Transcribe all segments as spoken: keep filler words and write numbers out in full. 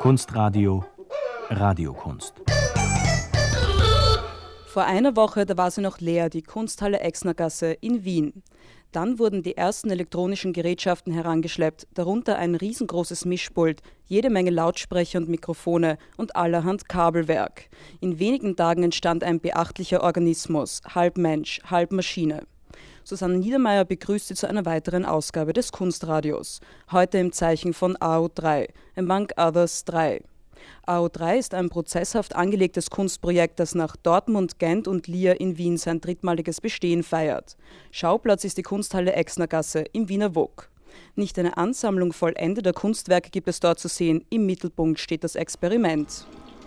Kunstradio Radiokunst. Vor einer Woche, da war sie noch leer, die Kunsthalle Exnergasse in Wien. Dann wurden die ersten elektronischen Gerätschaften herangeschleppt, darunter ein riesengroßes Mischpult, jede Menge Lautsprecher und Mikrofone und allerhand Kabelwerk. In wenigen Tagen entstand ein beachtlicher Organismus, halb Mensch, halb Maschine. Susanne Niedermeyer begrüßt Sie zu einer weiteren Ausgabe des Kunstradios. Heute im Zeichen von A O drei, Among Others drei. A O drei ist ein prozesshaft angelegtes Kunstprojekt, das nach Dortmund, Gent und Lier in Wien sein drittmaliges Bestehen feiert. Schauplatz ist die Kunsthalle Exnergasse im Wiener Wog. Nicht eine Ansammlung vollendeter Kunstwerke gibt es dort zu sehen, im Mittelpunkt steht das Experiment.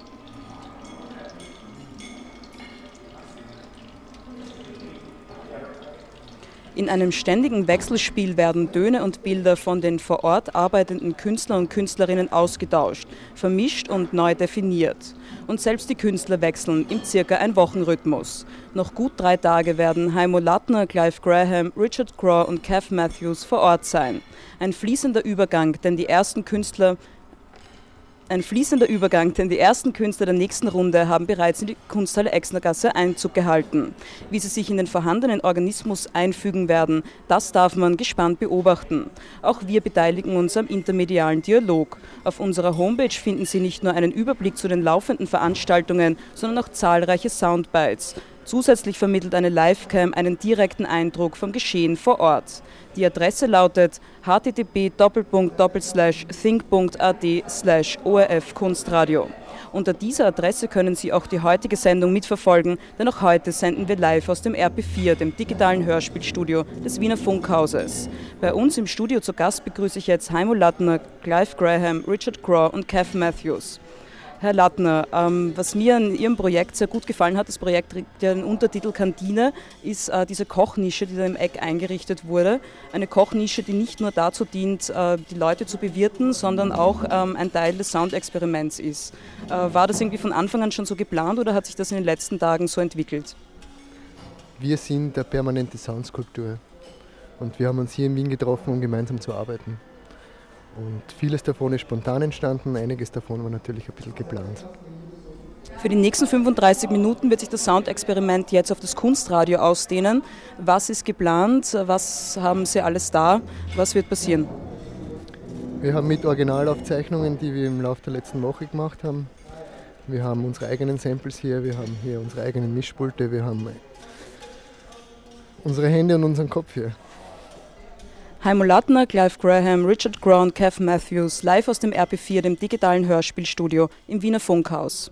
In einem ständigen Wechselspiel werden Töne und Bilder von den vor Ort arbeitenden Künstlern und Künstlerinnen ausgetauscht, vermischt und neu definiert. Und selbst die Künstler wechseln im circa ein Wochenrhythmus. Noch gut drei Tage werden Heimo Lattner, Clive Graham, Richard Craw und Kev Matthews vor Ort sein. Ein fließender Übergang, denn die ersten Künstler Ein fließender Übergang, denn die ersten Künstler der nächsten Runde haben bereits in die Kunsthalle Exnergasse Einzug gehalten. Wie sie sich in den vorhandenen Organismus einfügen werden, das darf man gespannt beobachten. Auch wir beteiligen uns am intermedialen Dialog. Auf unserer Homepage finden Sie nicht nur einen Überblick zu den laufenden Veranstaltungen, sondern auch zahlreiche Soundbites. Zusätzlich vermittelt eine Livecam einen direkten Eindruck vom Geschehen vor Ort. Die Adresse lautet h t t p slash think punkt a t slash o r f kunstradio. Unter dieser Adresse können Sie auch die heutige Sendung mitverfolgen, denn auch heute senden wir live aus dem R P vier, dem digitalen Hörspielstudio des Wiener Funkhauses. Bei uns im Studio zu Gast begrüße ich jetzt Heimo Lattner, Clive Graham, Richard Craw und Kev Matthews. Herr Lattner, ähm, was mir an Ihrem Projekt sehr gut gefallen hat, das Projekt trägt ja den Untertitel Kantine, ist äh, diese Kochnische, die da im Eck eingerichtet wurde. Eine Kochnische, die nicht nur dazu dient, äh, die Leute zu bewirten, sondern auch ähm, ein Teil des Soundexperiments ist. Äh, war das irgendwie von Anfang an schon so geplant oder hat sich das in den letzten Tagen so entwickelt? Wir sind eine permanente Soundskulptur und wir haben uns hier in Wien getroffen, um gemeinsam zu arbeiten. Und vieles davon ist spontan entstanden, einiges davon war natürlich ein bisschen geplant. Für die nächsten fünfunddreißig Minuten wird sich das Soundexperiment jetzt auf das Kunstradio ausdehnen. Was ist geplant? Was haben Sie alles da? Was wird passieren? Wir haben mit Originalaufzeichnungen, die wir im Laufe der letzten Woche gemacht haben. Wir haben unsere eigenen Samples hier, wir haben hier unsere eigenen Mischpulte, wir haben unsere Hände und unseren Kopf hier. Heimo Lattner, Clive Graham, Richard Craw und Kev Matthews live aus dem R P vier, dem digitalen Hörspielstudio im Wiener Funkhaus.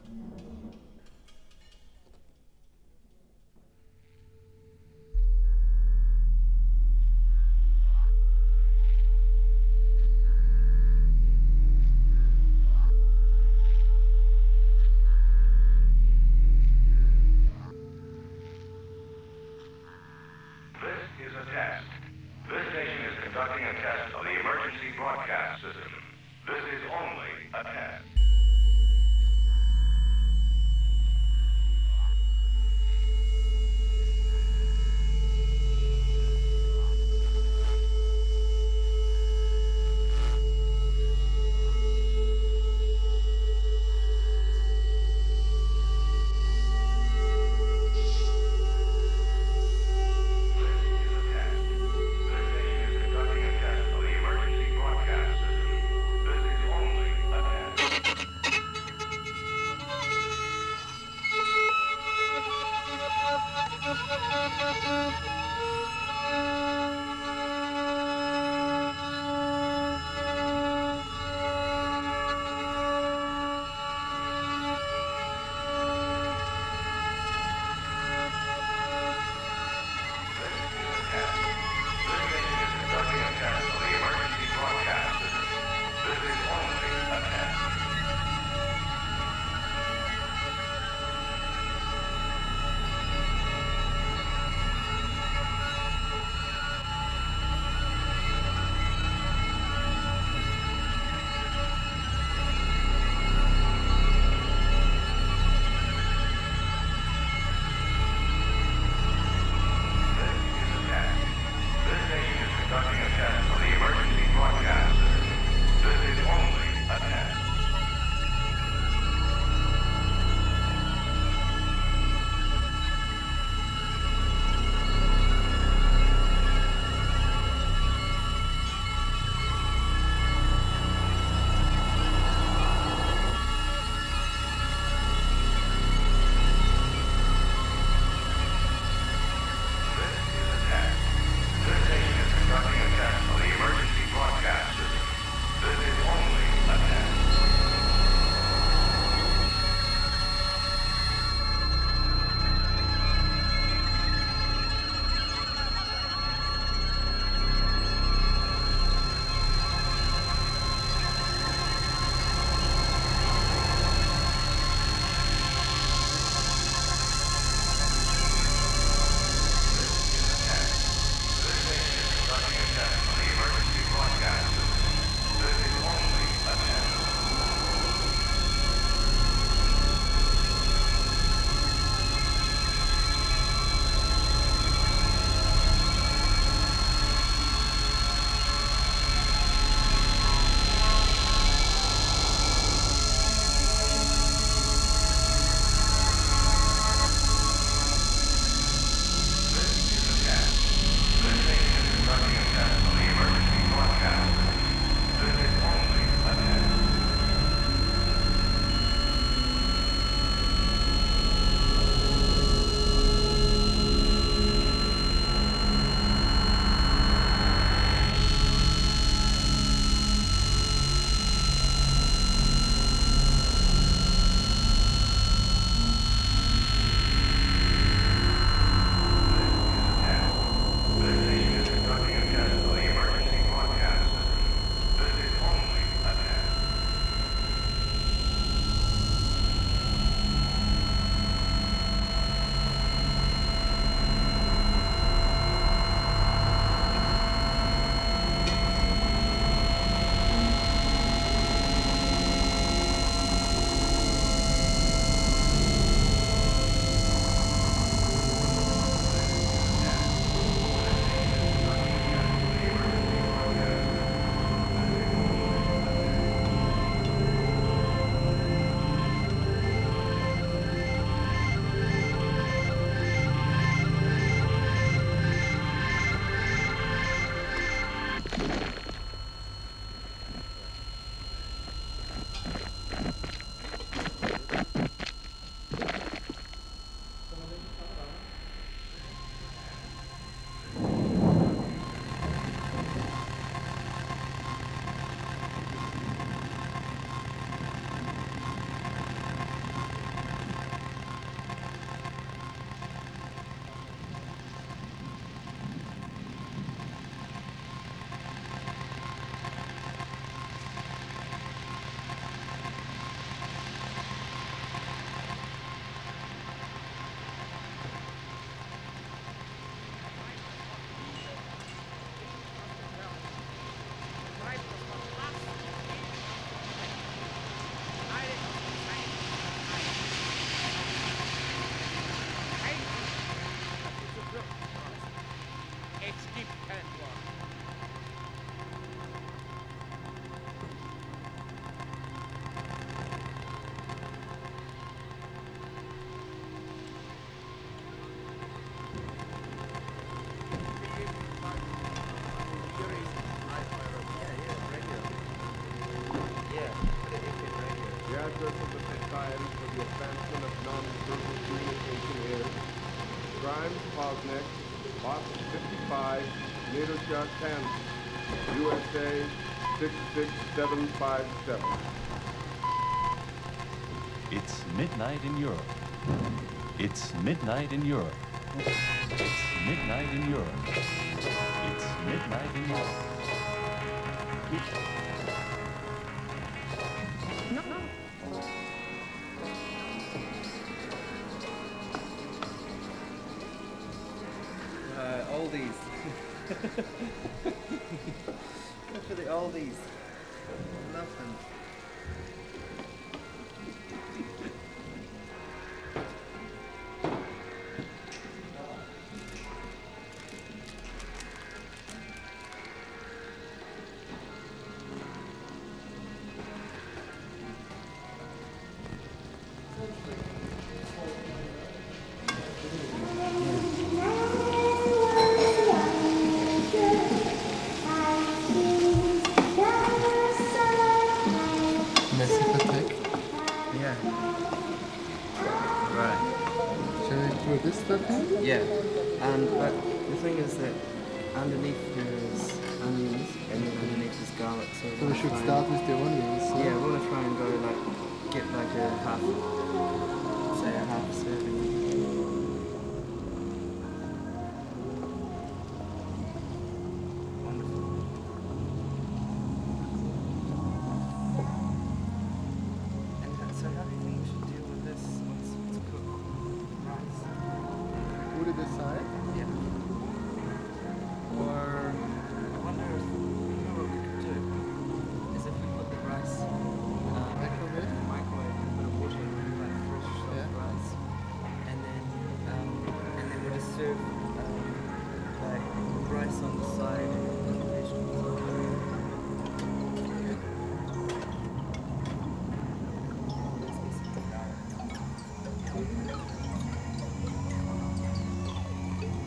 purpose of the Society for the Advancement of Non-Verbal Communication is Grimes Posnick, Box fifty-five, Nedosha, Kansas, U S A six six seven five seven. It's midnight in Europe. It's midnight in Europe. It's midnight in Europe. It's midnight in Europe. Uh, oldies. Go for the oldies. Love them. Massive attack. Yeah. Right. Shall we throw this stuff in? Yeah. And but the thing is that underneath there is onions and then underneath is garlic. So, So we we'll should try start and, with the onions. so- Yeah, we're gonna try and go like get like a half, say a half serving. Wonderful. And uh, so how do you think we should deal with this once it's cooked? Rice. Put it aside. Yeah. Or I wonder if you know what we could do is if we put the rice uh, Microwave? in the microwave and put a water in it, like fresh soft Yeah. rice, and then um, and then we'll just serve um, like rice on the side and the vegetables on the other. Let's get some garlic.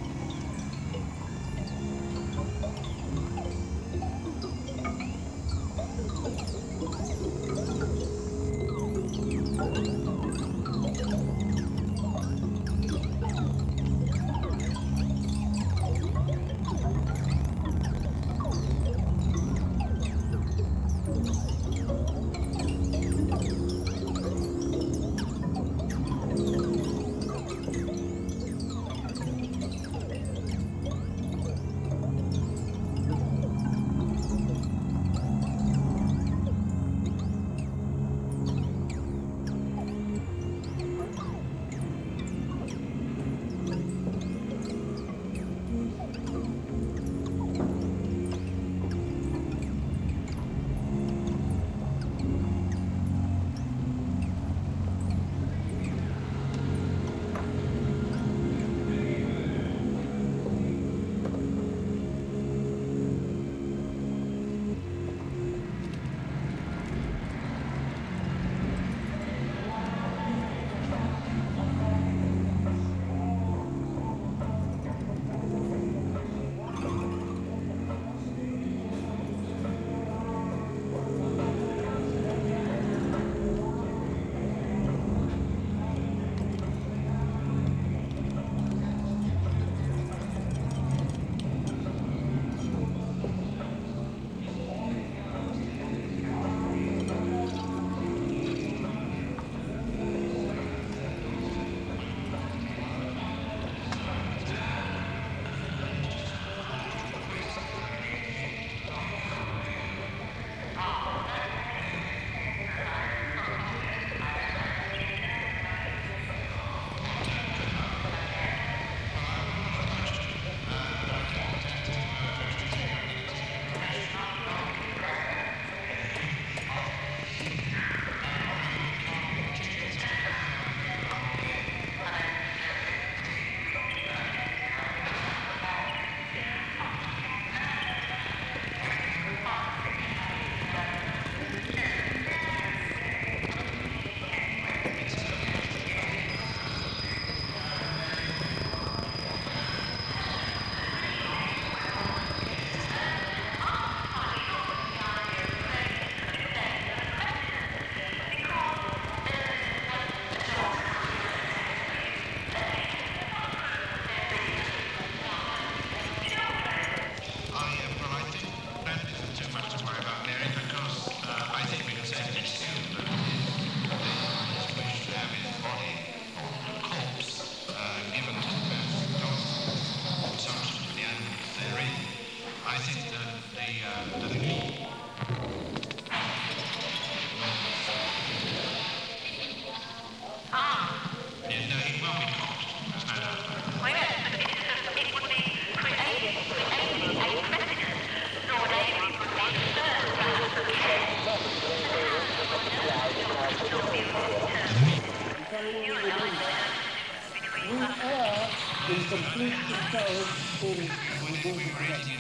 in complete control in within the direction.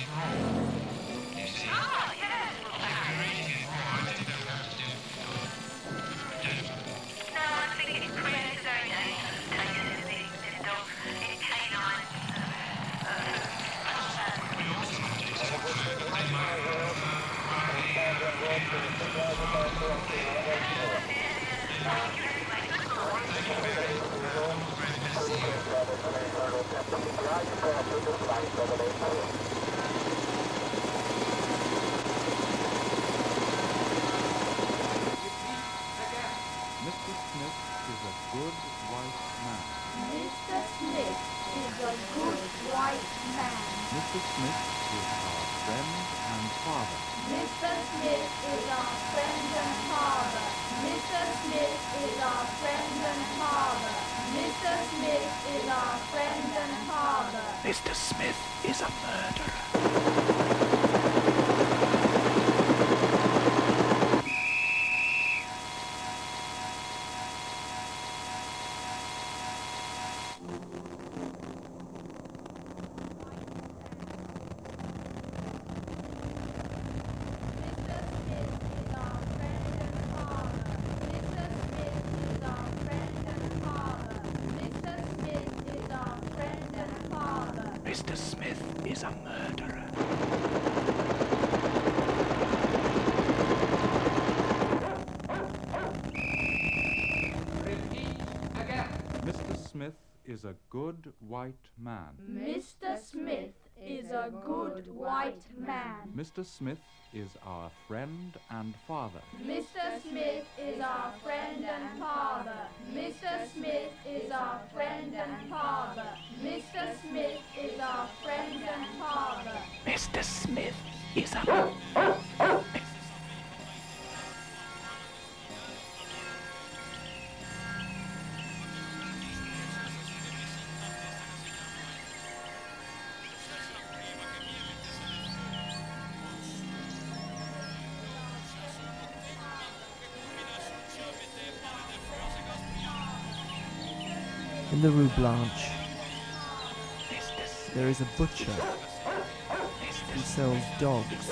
Mister Smith is a good white man. Mister Smith is a good white man. Mister Smith is our friend and father. Mister Smith is our friend and father. Mister Smith is our friend and father. Mister Smith is our friend and father. Mister Smith is a murderer. Mister Smith is a murderer. Repeat again. Mister Smith is a good white man. Mister Smith is a good white man. Mister Smith is our friend and father. Mister Smith is our friend and father. Mister Smith is our friend and father. Mister Smith is our friend and father. Mister Smith is a... In the Rue Blanche, there is a butcher who sells dogs,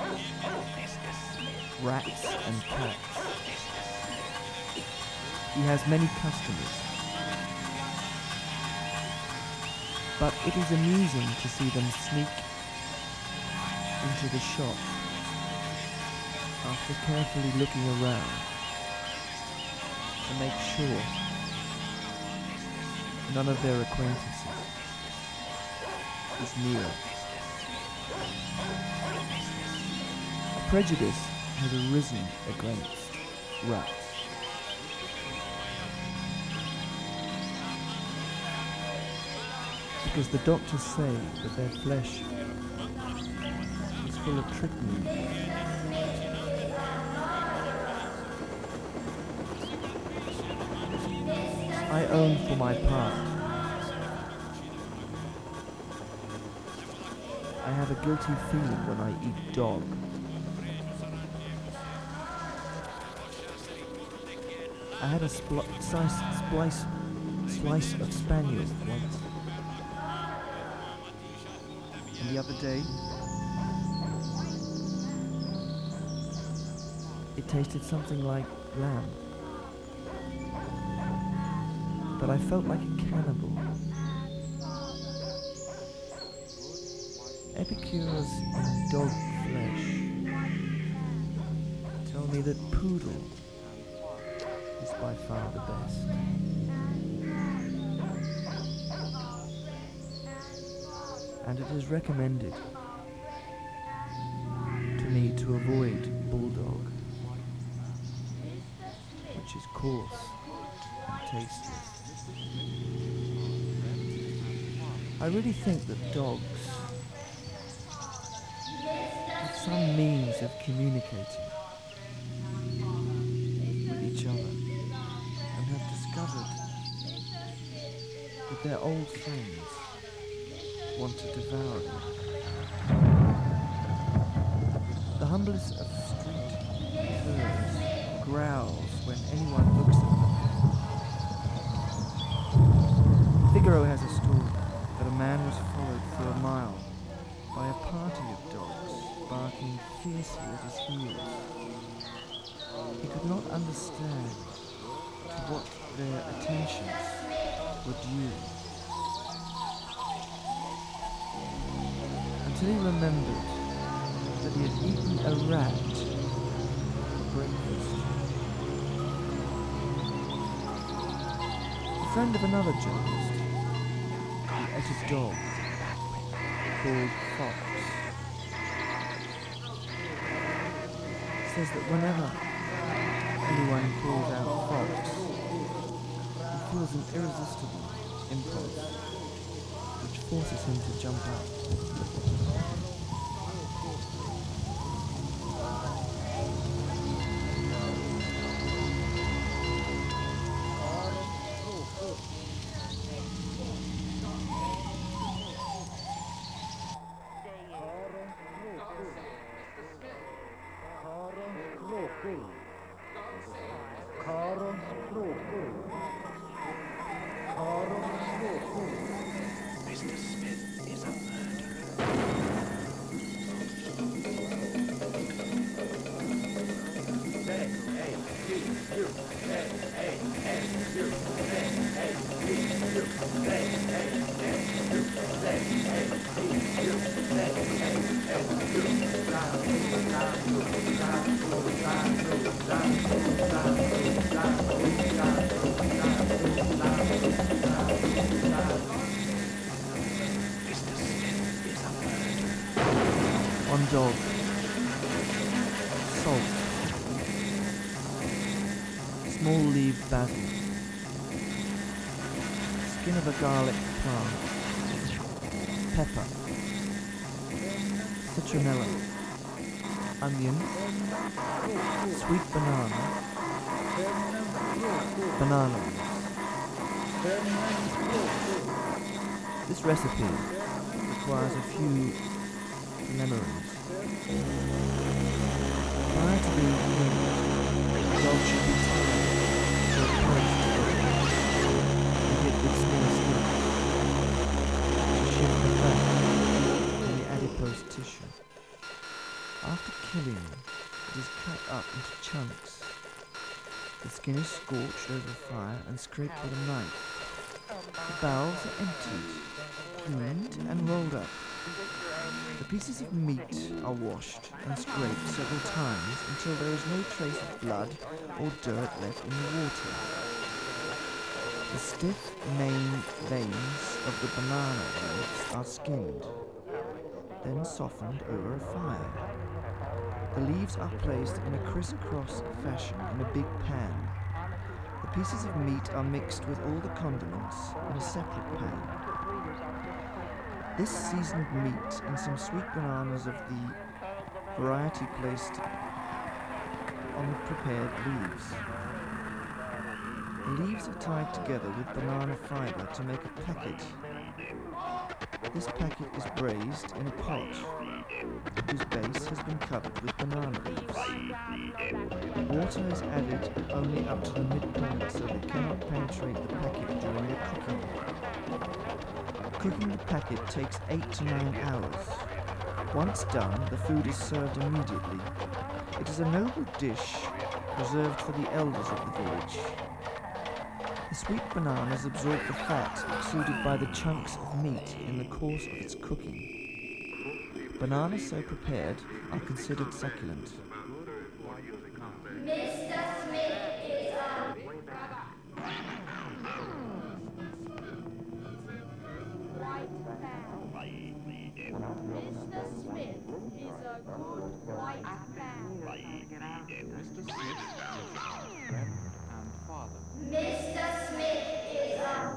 rats and cats. He has many customers, but it is amusing to see them sneak into the shop after carefully looking around to make sure none of their acquaintances is near. A prejudice has arisen against rats. Because the doctors say that their flesh is full of tryptamine. I own for my part. I have a guilty feeling when I eat dog. I had a spl- slice, splice, slice of spaniel once. And the other day, it tasted something like lamb. But I felt like a cannibal. Epicures in dog flesh tell me that poodle is by far the best. And it is recommended to me to avoid bulldog, which is coarse and tasteless. I really think that dogs have some means of communicating with each other and have discovered that their old friends want to devour them. The humblest of street curs growls when anyone looks at them. Figaro has a story closely at his heels. He could not understand to what their attentions were due, until he remembered that he had eaten a rat for breakfast. A friend of another journalist, who ate a dog called Fox, says that whenever anyone calls out Fox, he feels an irresistible impulse which forces him to jump up. Mister Smith is a murderer. One dog. Salt. Small leaved basil. Skin of a garlic plant. Pepper. Citronella. Onion. Sweet banana. Banana leaves. This recipe requires a few preliminaries. Prior to being cooked, the dog should be tied to a post and hit with small sticks to shift the fat in the adipose tissue. After killing, it is cut up into chunks. The skin is scorched over fire and scraped with a knife. The bowels are emptied, cleaned and rolled up. The pieces of meat are washed and scraped several times until there is no trace of blood or dirt left in the water. The stiff main veins of the banana leaves are skinned, then softened over a fire. The leaves are placed in a crisscross fashion in a big pan. The pieces of meat are mixed with all the condiments in a separate pan. This seasoned meat and some sweet bananas of the variety placed on the prepared leaves. The leaves are tied together with banana fiber to make a packet. This packet is braised in a pot whose base has been covered with banana leaves. Water is added only up to the midpoint so it cannot penetrate the packet during the cooking. Cooking the packet takes eight to nine hours. Once done, the food is served immediately. It is a noble dish reserved for the elders of the village. The sweet bananas absorb the fat exuded by the chunks of meat in the course of its cooking. Bananas so prepared are considered succulent. Mister Smith is a white man. Mister Smith is a good white man. Mister Smith is a friend and father. Mister Smith is a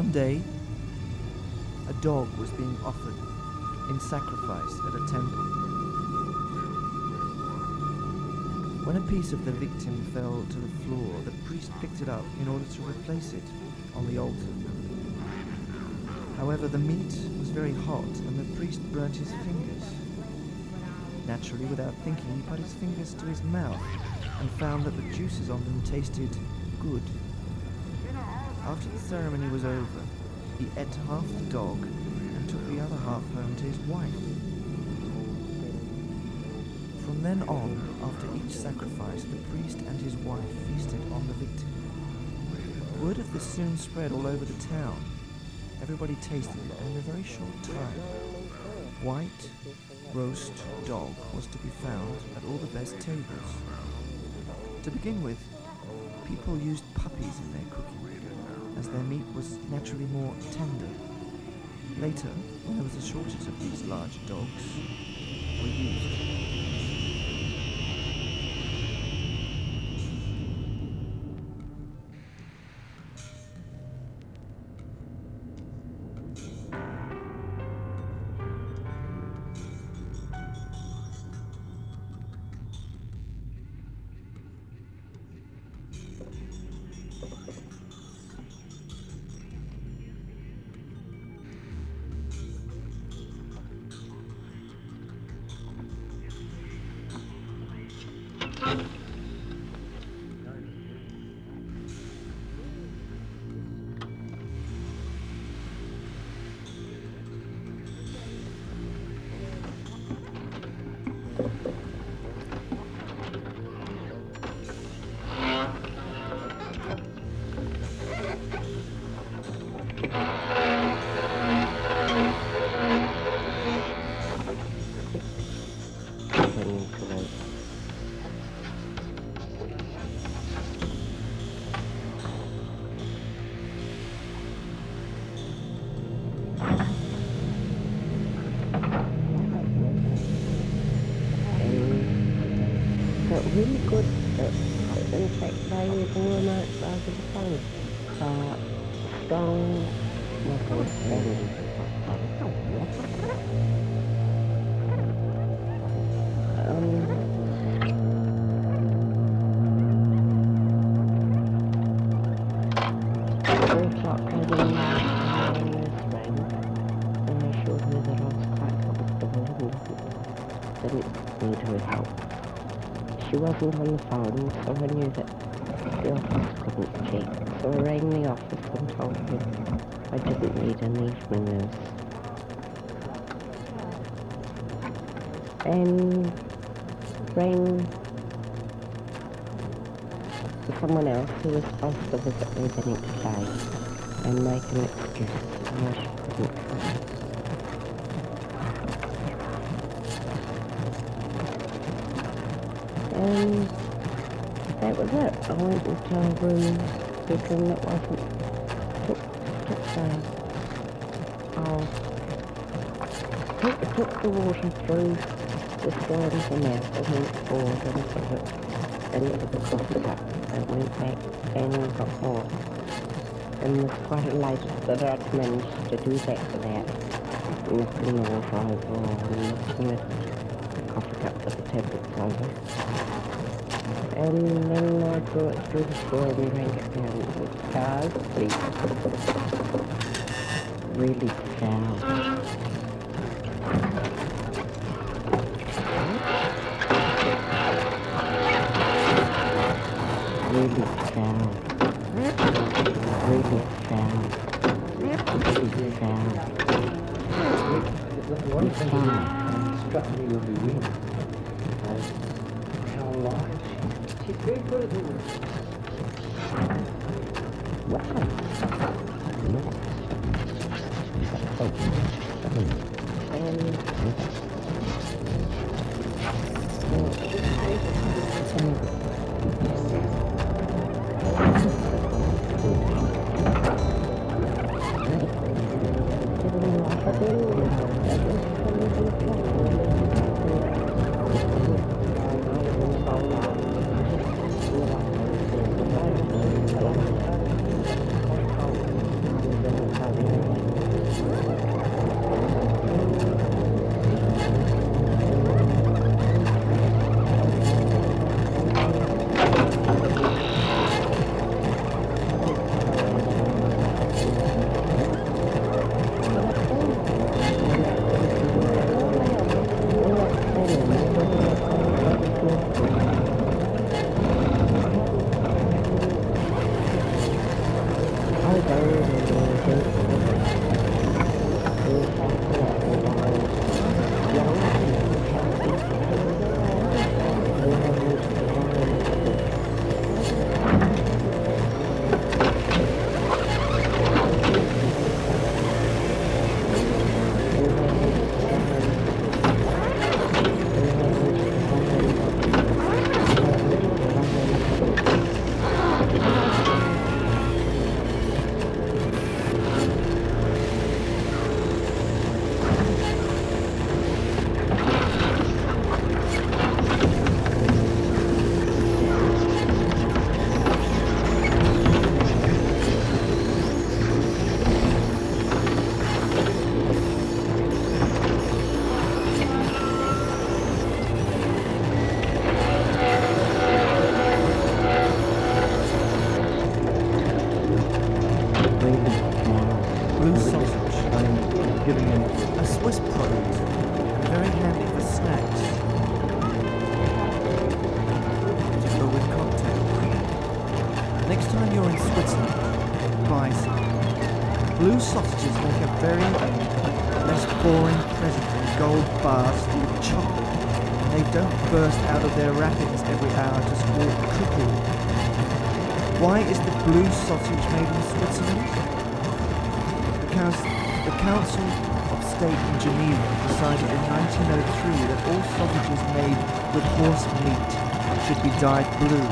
One day, a dog was being offered in sacrifice at a temple. When a piece of the victim fell to the floor, the priest picked it up in order to replace it on the altar. However, the meat was very hot and the priest burnt his fingers. Naturally, without thinking, he put his fingers to his mouth and found that the juices on them tasted good. After the ceremony was over, he ate half the dog and took the other half home to his wife. From then on, after each sacrifice, the priest and his wife feasted on the victim. Word of this soon spread all over the town. Everybody tasted it, and in a very short time, white roast dog was to be found at all the best tables. To begin with, people used puppies in their cooking, as their meat was naturally more tender. Later, when there was a shortage of these large dogs, were used. Really good, uh, in fact, they were not rather fun. Uh, strong muscles and um, three o'clock I didn't know this rang, and I showed her that I was quite comfortable and didn't need her help. She wasn't on the phone, so I knew that the office couldn't check. So I rang the office and told them I didn't need an evening nurse. And rang someone else who was supposed to visit me the next day and make an excuse why she couldn't come. And that was it. I went into a room, bedroom that wasn't took, took the, oh, took, took the water through the stones and out and went forward and put it into the coffee cup and went back and got more. And it was quite elated that I'd managed to do that without knocking the water over or knocking the coffee cup with the tablets over. And then I threw it through the floor and drank it down. It was sour, please. Really sour. Really sour. Really sour. Really sour. One thing that struck me with the women was how large she's very good at her work. Wow. Blue sausages make a very less boring present than gold bars full of chocolate, and they don't burst out of their wrappings every hour to squawk cuckoo. Why is the blue sausage made in Switzerland? Because the Council of State in Geneva decided in nineteen oh three that all sausages made with horse meat should be dyed blue.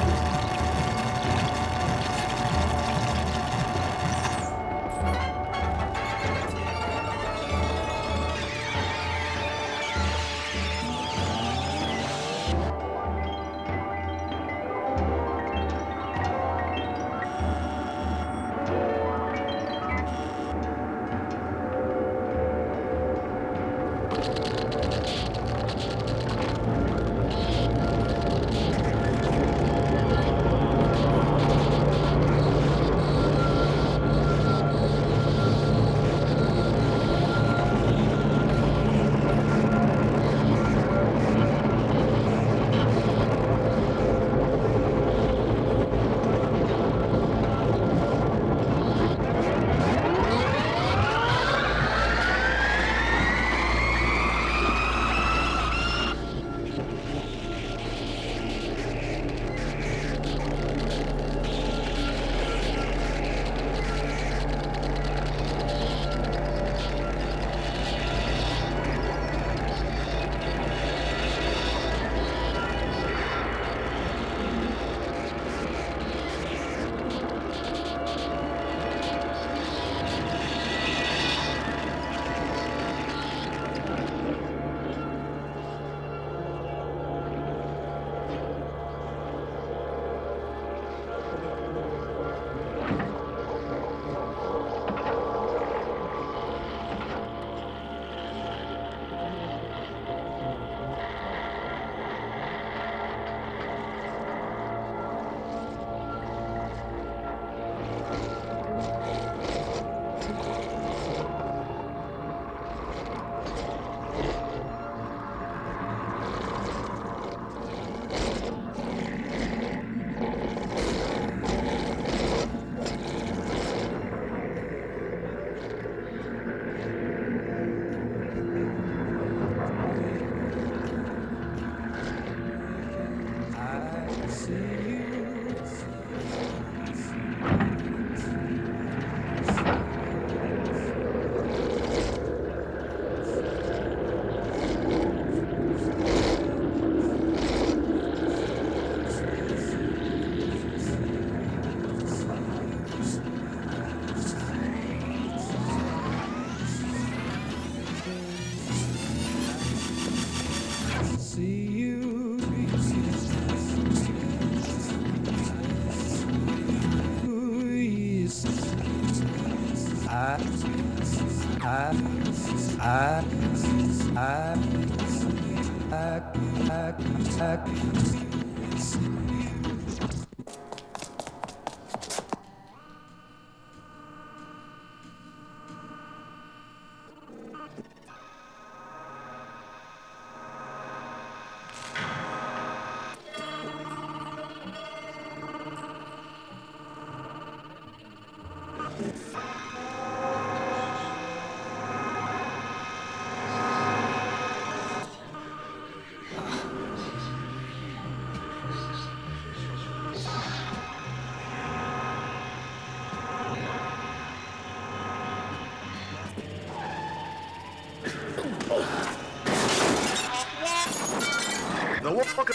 Now what about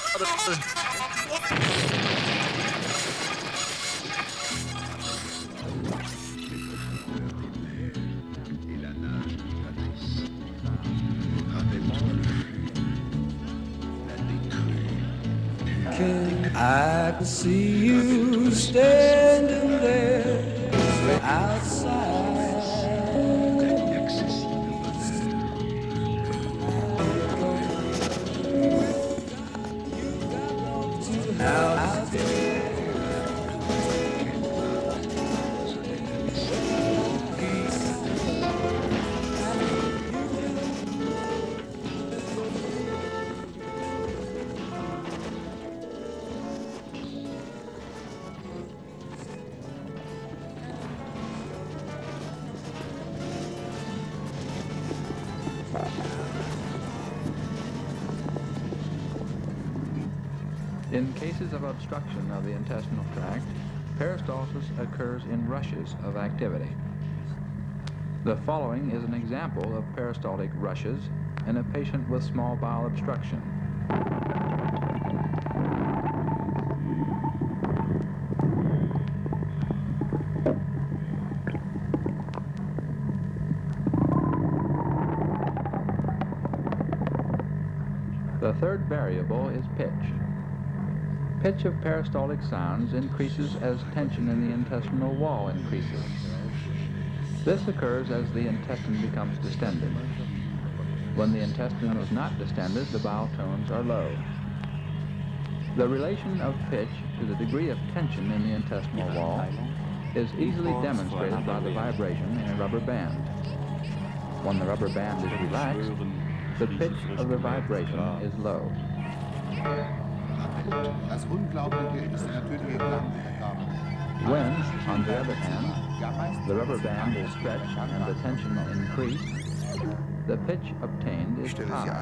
I can see you standing there outside. Out there. In cases of obstruction of the intestinal tract, peristalsis occurs in rushes of activity. The following is an example of peristaltic rushes in a patient with small bowel obstruction. The third variable is pitch. Pitch of peristaltic sounds increases as tension in the intestinal wall increases. This occurs as the intestine becomes distended. When the intestine is not distended, the bowel tones are low. The relation of pitch to the degree of tension in the intestinal wall is easily demonstrated by the vibration in a rubber band. When the rubber band is relaxed, the pitch of the vibration is low. Das Unglaubliche ist der natürliche Klang der Gabe. When, on the other hand, the rubber band is stretched and the tension increased, the pitch obtained is high.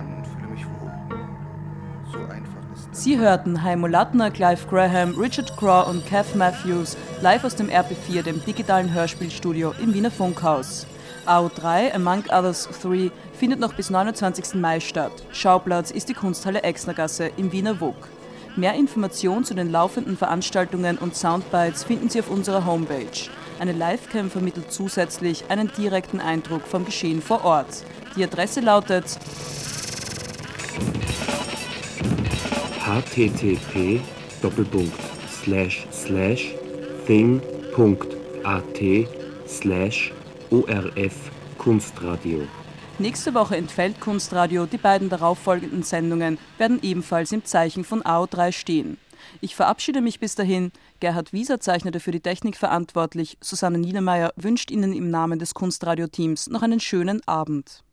So einfach ist das. Sie hörten Heimo Lattner, Clive Graham, Richard Craw und Kath Matthews live aus dem R P vier, dem digitalen Hörspielstudio im Wiener Funkhaus. A O drei, Among Others drei, findet noch bis neunundzwanzigsten Mai statt. Schauplatz ist die Kunsthalle Exnergasse im Wiener W U K. Mehr Informationen zu den laufenden Veranstaltungen und Soundbites finden Sie auf unserer Homepage. Eine Livecam vermittelt zusätzlich einen direkten Eindruck vom Geschehen vor Ort. Die Adresse lautet h t t p doppelpunkt slash slash thing punkt a t slash o r f Kunstradio. Nächste Woche entfällt Kunstradio, die beiden darauffolgenden Sendungen werden ebenfalls im Zeichen von A O drei stehen. Ich verabschiede mich bis dahin. Gerhard Wieser zeichnete für die Technik verantwortlich. Susanne Niedermeyer wünscht Ihnen im Namen des Kunstradio-Teams noch einen schönen Abend.